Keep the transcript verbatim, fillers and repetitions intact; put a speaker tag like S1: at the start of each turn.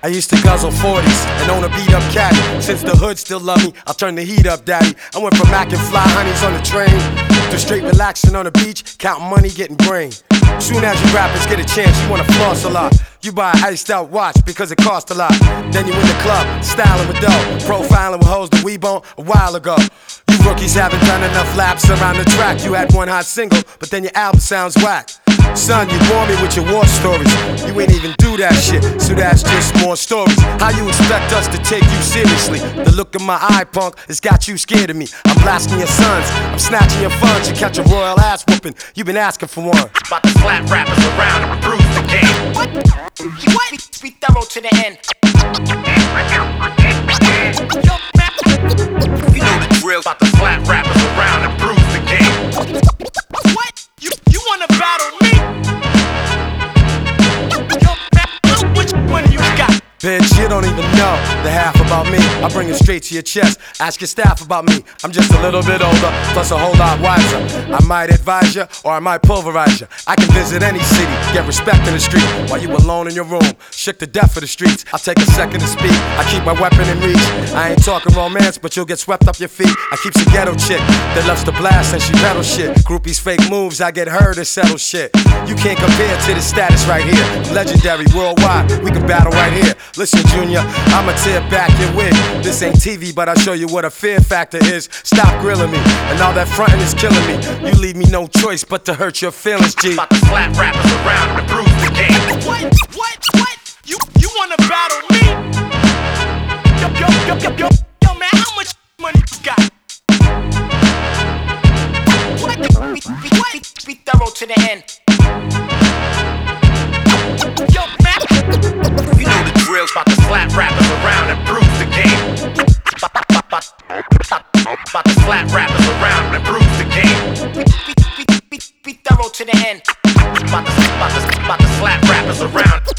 S1: I used to guzzle forties and own a beat up caddy. Since the hood still love me, I'll turn the heat up, daddy. I went from mackin' fly honeys on the train to straight relaxing on the beach, counting money, getting brain. Soon as you rappers get a chance, you wanna floss a lot. You buy an iced out watch because it cost a lot. Then you in the club, styling with dough, profiling with hoes that we bone a while ago. You rookies haven't done enough laps around the track. You had one hot single, but then your album sounds whack. Son, you bore me with your war stories. You ain't even do that shit, so that's just more stories. How you expect us to take you seriously? The look in my eye, punk, has got you scared of me. I'm blasting your sons, I'm snatching your funds. You catch a royal ass whooping, you been asking for one.
S2: About to slap rappers around and bruise the game. What? What? Be thorough to the end. You know the drill. About to slap rappers around and bruise the game. What? You you wanna battle me? Which one you got?
S1: Bitch, you don't even know the half about me. I bring it straight to your chest. Ask your staff about me. I'm just a little bit older, plus a whole lot wiser. I might advise you, or I might pulverize you. I can visit any city, get respect in the street, while you alone in your room, shook to death for the streets. I'll take a second to speak. I keep my weapon in reach. I ain't talking romance, but you'll get swept up your feet. I keep a ghetto chick that loves to blast and she pedal shit. Groupies fake moves, I get her to settle shit. You can't compare to the status right here. I'm legendary worldwide. We can battle right here. Listen, Junior, I'ma tear back your wig. This ain't T V, but I'll show you what a fear factor is. Stop grilling me, and all that frontin' is killing me. You leave me no choice but to hurt your feelings, G.
S2: About to slap rappers around and bruise the game. What? What? What? You you wanna battle me? Yo, yo, yo, yo, yo, yo, man, how much money you got? What? Be, be, be, be thorough to the end. Yo, man, you know the drill. About to slap rappers around and bruise the game. About to slap rappers around and bruise the game. Be, be, be, be, be thorough to the end. About to, about to, about to slap rappers around.